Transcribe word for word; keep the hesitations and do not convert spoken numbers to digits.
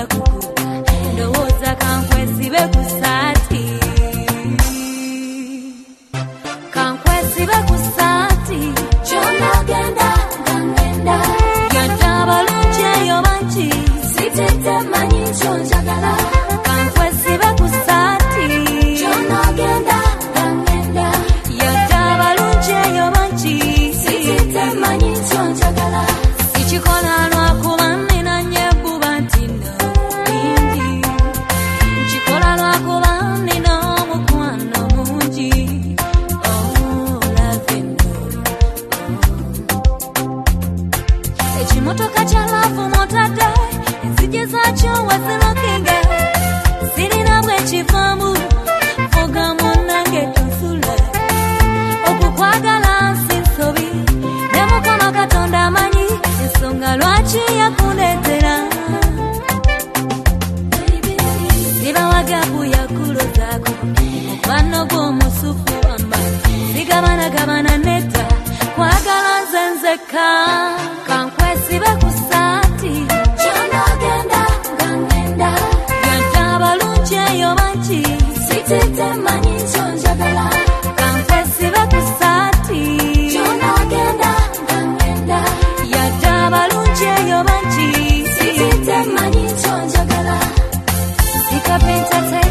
kukuba ndowooza kankwesibe ku ssaati kankwesibe ku ssaati ky'onagenda nga ngenda yadde abalungi eyo bangi sitidde manyi ky'onjagala kankwesibe ku ssaati ky'onagenda nga ngenda yadde abalungi eyo bangi sitidde manyi ky'onjagala sikikola lwakuba nnina nyebbuba nti no bindi nkikola lwakuba nnina omukwano mungi ekimotoka kya laavu motadde enzigi zaakyo wazirokinga sirina bwe kivaamu fuga munnange tosula okukwagala nsi nsobi ne mukono katonda amanyi ensonga lwaki yakundeetera sibawagabu yakulozaako mukwano gw'omusufu wamba sigabanagabana nedda kwagala nze nzekka kankwesibe ku ssaati ky'onagenda nga ngenda yadde abalungi eyo bangi sitidde manyi ky'onjagala kankwesibe ku ssaati ky'onagenda nga ngenda yadde abalungi eyo bangi sitidde manyi ky'onjagala sikapenta